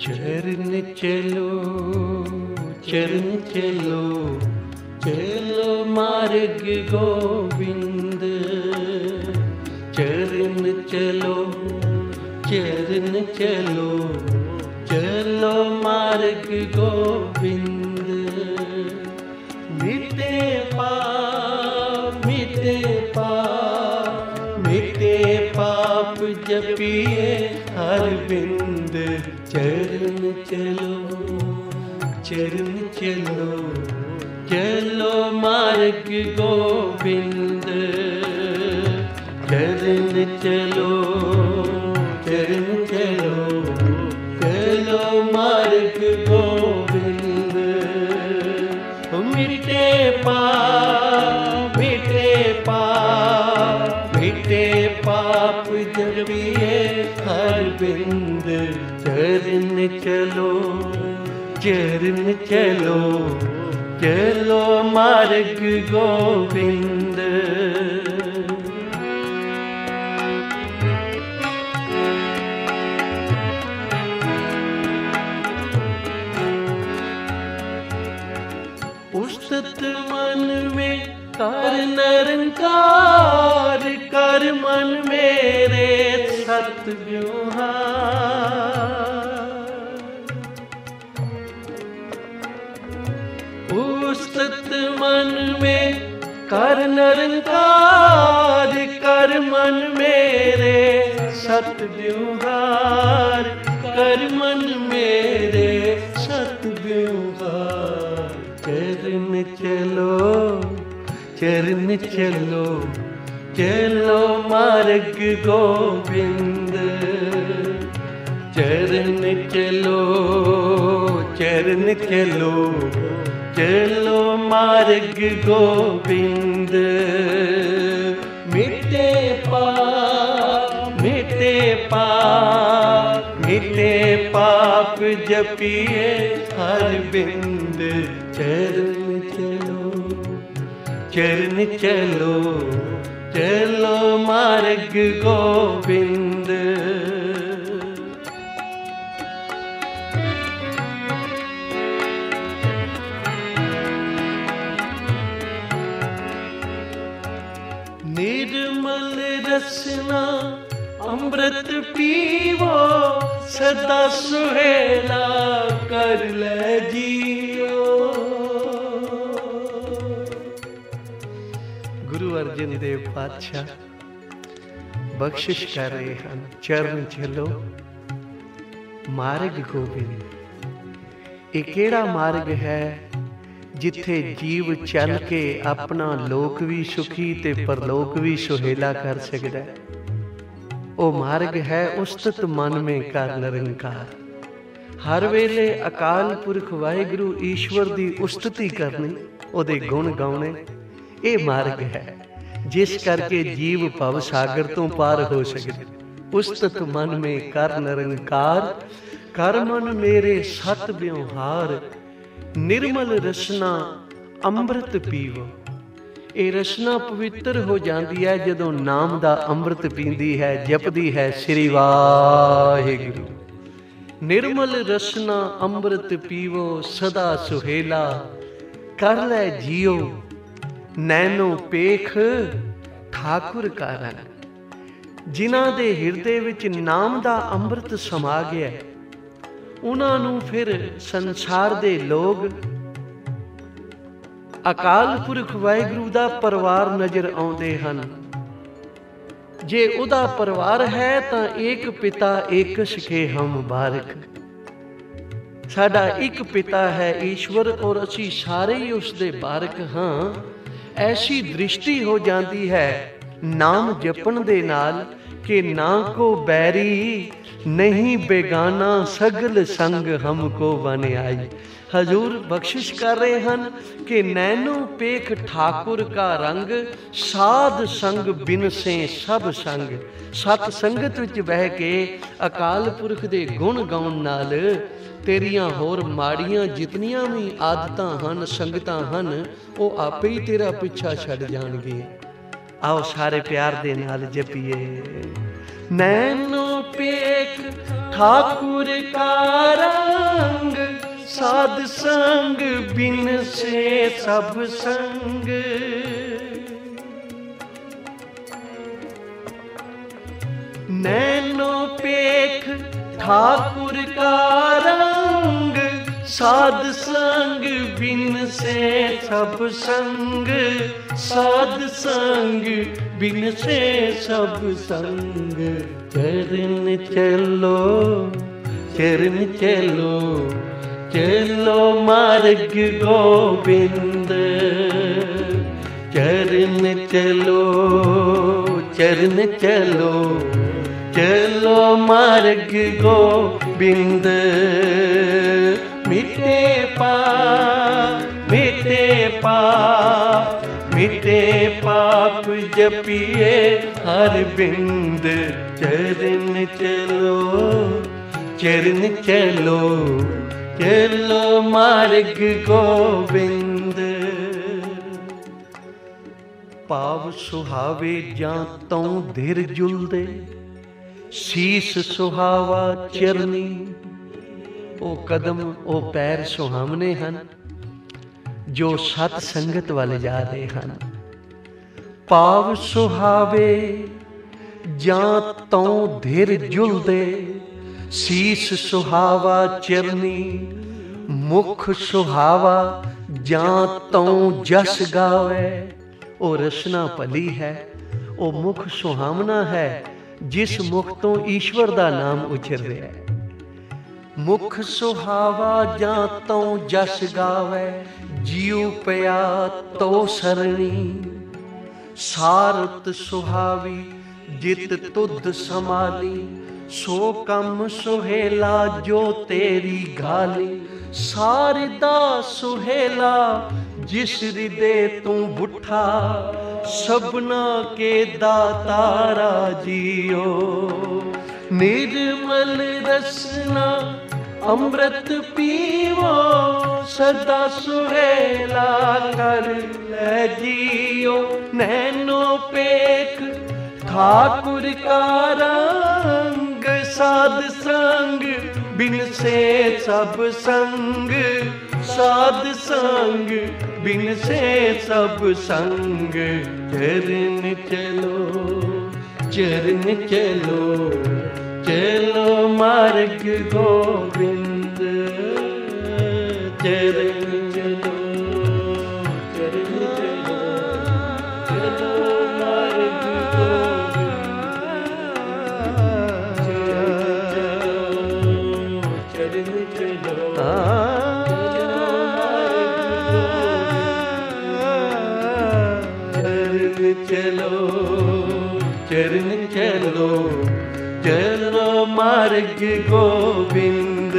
चरण चलो चरण चलो चलो मार्ग गोविंद, चरण चलो चरण चलो चलो मार्ग गोविंद। मिटे पाप मिटे पाप मिटे पाप जपिए हर बिंद। चरण चलो चरण चलो चलो मार्ग गोविंद, चरण चलो चरण चलो चलो मार्ग गोविंद। मिटे पाप मिटे पाप मिटे पाप जपिए हर बिंद। चरण चलो चरण चलो चलो मार्ग गोविंद। उस्तत मन में कर निरंकार, कर मन मेरे सत व्यवहार। उस्तत मन में कर निरंकार, कर मन मेरे सत व्यवहार, कर मन मेरे सत व्यवहार। चरण चलो चरण चलो चलो मार्ग गोविंद, चरण चलो चरण चलो चलो मार्ग गोविंद। मिटे पाप मिटे पाप मिटे पाप जपिए हर बिंद। चरण चलो चरण चलो चलो मार्ग गोविंद। निर्मल रसना अमृत पीवो, सदा सुहेला कर ले जियो। गुरु अर्जन देव पातशाह बख्शिश कर रहे हैं। चरण चलो मार्ग गोविंद। एक केड़ा मार्ग है जिथे जीव चल के अपना लोक भी सुखी ते परलोक भी सुहेला कर सकता है। ओ मार्ग है उस्तत मन में कर निरंकार। हर वेले अकाल पुरख वाहिगुरु ईश्वर दी उस्तति करनी, ओदे गुण गाउने, ये मार्ग है जिस करके जीव भव सागर तो पार हो सके। उस्तत मन में कर निरंकार, कर मन मेरे सत व्यवहार। निर्मल रसना अमृत पीवो। ये रसना पवित्र हो जाती है जदों नाम दा अमृत पींदी है, जपदी है श्री वाहिगुरु। निर्मल रसना अमृत पीवो, सदा सुहेला कर ले जियो। नैनो पेख ठाकुर का रंग। जिन्हां दे हिरदे विच नाम दा अमृत समा गया, उन्हां नूं फिर संसार दे लोग अकाल पुरख वाहिगुरु दा परिवार नजर आउंदे हन। जे उदा परिवार है तां एक पिता एकस के हम बारक। साडा एक पिता है ईश्वर और असी सारे ही उसदे बारक हां। ऐसी दृष्टि हो जाती है नाम जपण दे नाल कि ना को बैरी नहीं बेगाना, सगल संग हमको बन आई। हजूर बख्शिश कर रहे हैं कि नैनो पेख ठाकुर का रंग, साध संग बिन से सब संग। सत संगत विच बह के अकाल पुरख दे गुण गाउण नाल तेरियां होर माड़ियां जितनियां भी आदतां हन, संगतां हन, वो आपे ही तेरा पिछा छड़ जाणगे। आओ सारे प्यार दे नाल जपीए। नैनो पेख ठाकुर का रंग साध संग बिन से सब संग। नैनो पेख ठाकुर का रंग साध संग बिन से सब संग। साध संग बिन से सब संग। चरण चलो चरण चलो चलो मार्ग गोविंद। चरण चलो चरण चलो चलो मार्ग गोविंद। मिटे पाप मिटे पाप मिटे पाप जपिए हर बिंद। चरण चलो चरण चलो चलो मार्ग गोविंद। पाव सुहावे जां तों धीर जुलदे। शीस सुहावा चरनी। ओ कदम ओ पैर सुहावने हन जो सत संगत वाले जा रहे हैं। पाव सुहावे जां तों धीर जुलदे। शीस सुहावा चरनी। मुख सुहावा जां तों जस गावे। ओ रसना भली है, ओ मुख सुहावना है जिस मुख तो ईश्वर दा नाम उछर रहा है। मुख सुहावा जां तों जस गावे। जीव पिया तो सरणी। सारत सुहावी जित तुध समाली। सो कम सुहेला जो तेरी गाली। सारदा सुहेला जिस हृदय तू बुठा। सबना के दातारा जियो। निर्मल रसना अमृत पीवो। सदा सुहेला कर ले जियो। नैनो पेख ठाकुर का रंग साध संग बिन से सब संग। साध संग बिन से सब संग। चरण चलो चरण चलो चलो मार्ग गोविंद। चरण चलो चरण चलो चलो मार्ग गोविंद। चरण चलो चलो चरण चलो चलो मार्ग गोविंद।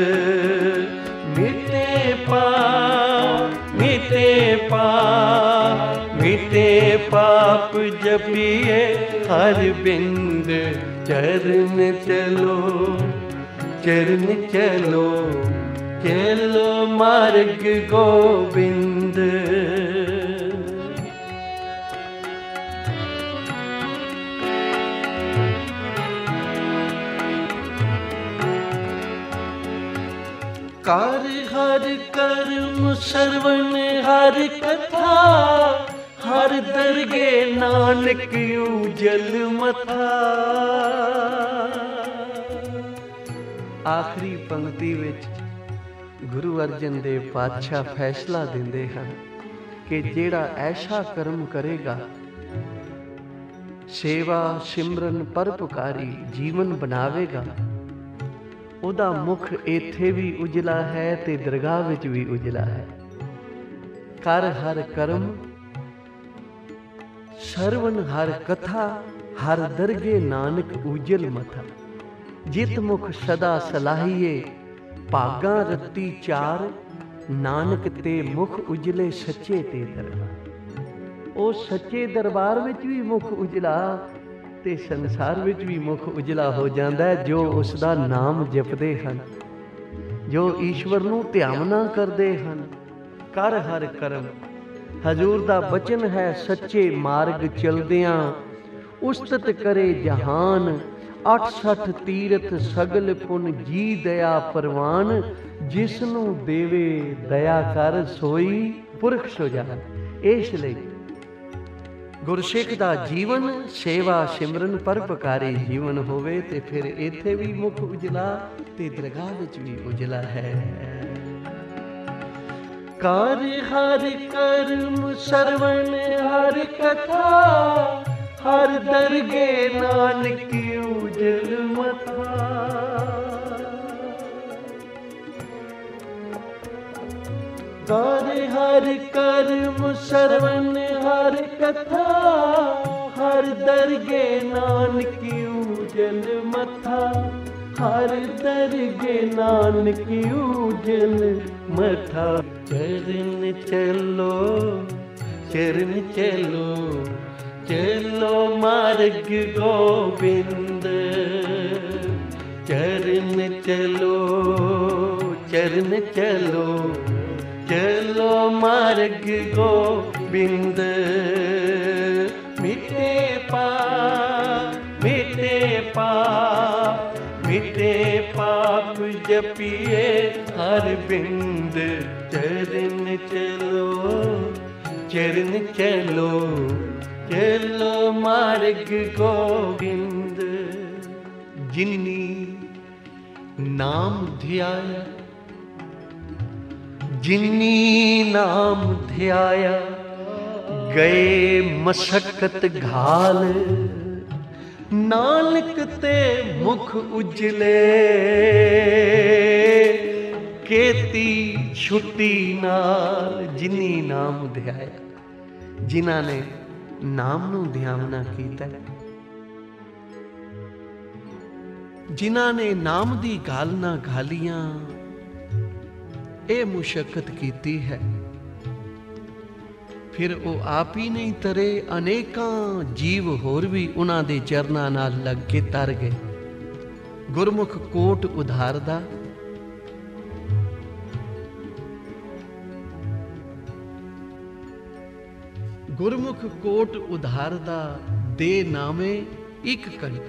मिटे पाप मिटे पाप मिटे पाप जपिए हर बिंद। चरण चलो चरण चलो चलो मार्ग गोविंद। कर हर कर्म श्रवण हर कथा। हर दरगे नानक उजल मथा। आखिरी पंक्ति विच गुरु अर्जन देव पातशाह फैसला दिंदे हैं कि जेड़ा ऐसा कर्म करेगा, सेवा सिमरन परोपकारी जीवन बनावेगा, ਉਹਦਾ ਮੁਖ ਇੱਥੇ ਵੀ ਉਜਲਾ ਹੈ ਤੇ ਦਰਗਾਹ ਵਿੱਚ ਵੀ ਉਜਲਾ ਹੈ। ਕਰ ਹਰ ਕਰਮ ਸਰਵਨ ਹਰ ਕਥਾ। ਹਰ ਦਰਗੇ ਨਾਨਕ ਉਜਲ ਮਥਾ। ਜਿਤ ਮੁਖ ਸਦਾ ਸਲਾਹੀਏ ਭਾਗਾਂ ਰੱਤੀ ਚਾਰ। ਨਾਨਕ ਤੇ ਮੁਖ ਉਜਲੇ ਸੱਚੇ ਤੇ ਦਰਬਾਰ। ਉਹ ਸੱਚੇ ਦਰਬਾਰ ਵਿੱਚ ਵੀ ਮੁਖ ਉਜਲਾ ਤੇ ਸੰਸਾਰ ਵਿੱਚ ਵੀ ਮੁਖ ਉਜਲਾ ਹੋ ਜਾਂਦਾ ਜੋ ਉਸ ਦਾ ਨਾਮ ਜਪਦੇ ਹਨ, ਜੋ ਈਸ਼ਵਰ ਨੂੰ ਧਿਆਵਨਾ ਕਰਦੇ ਹਨ। ਕਰ ਹਰ ਕਰਮ ਹਜ਼ੂਰ ਦਾ ਬਚਨ ਹੈ। ਸੱਚੇ ਮਾਰਗ ਚਲਦਿਆਂ ਉਸਤਤ ਕਰੇ ਜਹਾਨ। 68 ਤੀਰਥ ਸਗਲ ਪੁਨ ਜੀ ਦਇਆ ਪ੍ਰਵਾਨ, ਜਿਸ ਨੂੰ ਦੇਵੇ ਦਇਆ ਕਰ ਸੋਈ ਪੁਰਖ ਸੁਜਾਨ। ਇਸ ਲਈ ਗੁਰਸਿੱਖ ਦਾ ਜੀਵਨ ਸੇਵਾ ਸਿਮਰਨ ਪਰਉਪਕਾਰੀ ਜੀਵਨ ਹੋਵੇ ਤੇ ਫਿਰ ਇੱਥੇ ਵੀ ਮੁੱਖ ਉਜਲਾ ਤੇ ਦਰਗਾਹ ਵਿੱਚ ਵੀ ਉਜਲਾ ਹੈ। ਕਰ ਹਰ ਕਰਮ ਸਰਵਣ ਹਰ ਕਥਾ, ਹਰ ਦਰਗੇ ਨਾਨਕ ਉਜਲ ਮਥਾ। ਕਰ ਹਰ ਕਰਮ ਸਰਵਣ ਹਰ ਕਥਾ, ਹਰ ਦਰਗੇ ਨਾਨਕ ਉਜਲ ਮਥਾ। ਹਰ ਦਰਗੇ ਨਾਨਕ ਉਜਲ ਮਥਾ। ਚਰਨ ਚਲੋ ਚਰਨ ਚਲੋ, ਚਲੋ ਮਾਰਗ ਗੋਬਿੰਦ। ਚਰਨ ਚਲੋ ਚਰਨ ਚਲੋ, ਚਲੋ ਮਾਰਗ ਗੋਬਿੰਦ। ਮਿਟੇ ਪਾਪ ਮਿਟੇ ਪਾਪ ਮਿਟੇ ਪਾਪ, ਜਪੀਏ ਹਰ ਬਿੰਦ। ਚਰਨ ਚਲੋ ਚਰਨ ਚਲੋ, ਚਲੋ ਮਾਰਗ ਗੋਬਿੰਦ। ਜਿਨੀ ਨਾਮ ਧਿਆਇਆ, ਜਿਨੀ ਨਾਮ ਧਿਆਇਆ, ਗਏ ਮਸਕਤ ਘਾਲ। ਨਾਨਕ ਤੇ ਮੁਖ ਉਜਲੇ, ਕੀਤੀ ਛੁੱਟੀ ਨਾਲ। ਜਿਨੀ ਨਾਮ ਧਿਆਇਆ, ਜਿਨ੍ਹਾਂ ਨੇ ਨਾਮ ਨੂੰ ਧਿਆਵਨਾ ਕੀਤਾ, ਜਿਨ੍ਹਾਂ ਨੇ ਨਾਮ ਦੀ ਗਾਲ ਨਾ ਗਾਲੀਆਂ, ਇਹ ਮੁਸ਼ੱਕਤ ਕੀਤੀ ਹੈ, ਫਿਰ ਉਹ ਆਪ ਹੀ ਨਹੀਂ ਤਰੇ, ਅਨੇਕਾਂ ਜੀਵ ਹੋਰ ਵੀ ਉਹਨਾਂ ਦੇ ਚਰਨਾਂ ਨਾਲ ਲੱਗ ਕੇ ਤਰ ਗਏ। ਗੁਰਮੁਖ ਕੋਟ ਉਧਾਰਦਾ, ਗੁਰਮੁਖ ਕੋਟ ਉਧਾਰਦਾ, ਦੇ ਨਾਮੇ ਇੱਕ ਕਣਕ।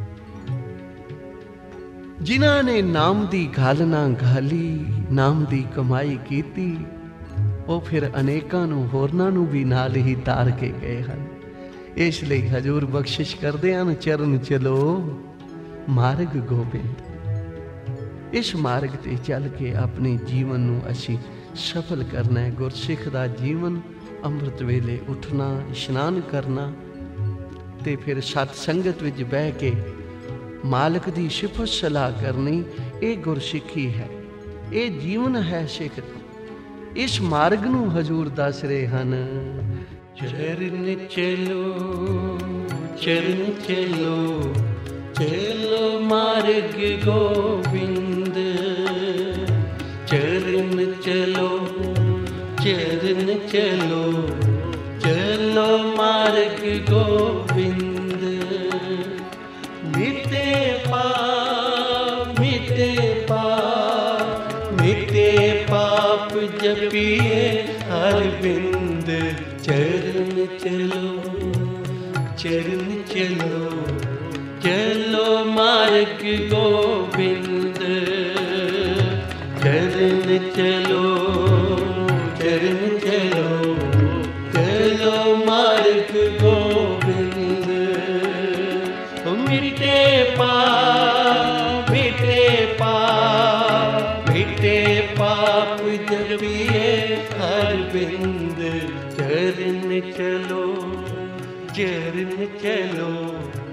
ਜਿਨ੍ਹਾਂ ਨੇ ਨਾਮ ਦੀ ਗਾਲ ਨਾ ਗਾਲੀ, ਨਾਮ ਦੀ ਕਮਾਈ ਕੀਤੀ, ਉਹ ਫਿਰ ਅਨੇਕਾਂ ਨੂੰ ਹੋਰਨਾਂ ਨੂੰ ਵੀ ਨਾਲ ਹੀ ਤਾਰ ਕੇ ਗਏ ਹਨ। ਇਸ ਲਈ ਹਜ਼ੂਰ ਬਖਸ਼ਿਸ਼ ਕਰਦੇ ਹਨ, ਚਰਨ ਚਲੋ ਮਾਰਗ ਗੋਬਿੰਦ। ਇਸ ਮਾਰਗ ਤੇ ਚੱਲ ਕੇ ਆਪਣੇ ਜੀਵਨ ਨੂੰ ਅਸੀਂ ਸਫਲ ਕਰਨਾ ਹੈ। ਗੁਰਸਿੱਖ ਦਾ ਜੀਵਨ ਅੰਮ੍ਰਿਤ ਵੇਲੇ ਉੱਠਣਾ, ਇਸ਼ਨਾਨ ਕਰਨਾ ਤੇ ਫਿਰ ਸਤ ਸੰਗਤ ਵਿੱਚ ਬਹਿ ਕੇ ਮਾਲਕ ਦੀ ਸਿਫਤ ਸਲਾਹ ਕਰਨੀ, ਇਹ ਗੁਰਸਿੱਖੀ ਹੈ, ਇਹ ਜੀਵਨ ਹੈ ਸਿੱਖ। ਇਸ ਮਾਰਗ ਨੂੰ ਹਜ਼ੂਰ ਦੱਸ ਰਹੇ ਹਨ। ਚਰਨ ਚਲੋ ਚਰਨ ਚਲੋ, ਚਲੋ ਮਾਰਗ ਗੋਬਿੰਦ। ਚਰਨ ਚਲੋ ਚਰਨ ਚਲੋ, ਚਲੋ ਮਾਰਗ ਗੋਬਿੰਦ। ਮਿਟੇ ਪਾਪ ਮਿਟੇ ਪਾਪ ਮਿਟੇ ਪਾਪ, ਜਪੀਏ ਹਰ ਬਿੰਦ। ਚਰਨ ਚਲੋ ਚਰਨ ਚਲੋ, ਚਲੋ ਮਾਰਗ ਗੋਬਿੰਦ। ਚਰਨ ਚਲੋ ਚਰਨ ਚਲੋ, ਚਲੋ ਮਾਰਗ ਗੋਬਿੰਦ। ਮਿਟੇ ਪਾਪ ਮਿਟੇ ਪਾਪ ਮਿਟੇ ਪਾਪ, ਜਪੀਏ ਹਰ ਬਿੰਦ। ਚਰਨ ਚਲੋ ਚਰਨ ਚਲੋ,